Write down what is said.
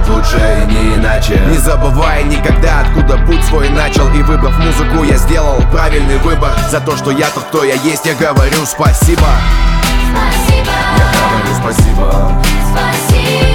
будет лучше и не иначе. Не забывай никогда, откуда путь свой начал. И выбрав музыку, я сделал правильный выбор. За то, что я тот, кто я есть, я говорю спасибо. Я говорю спасибо. Спасибо.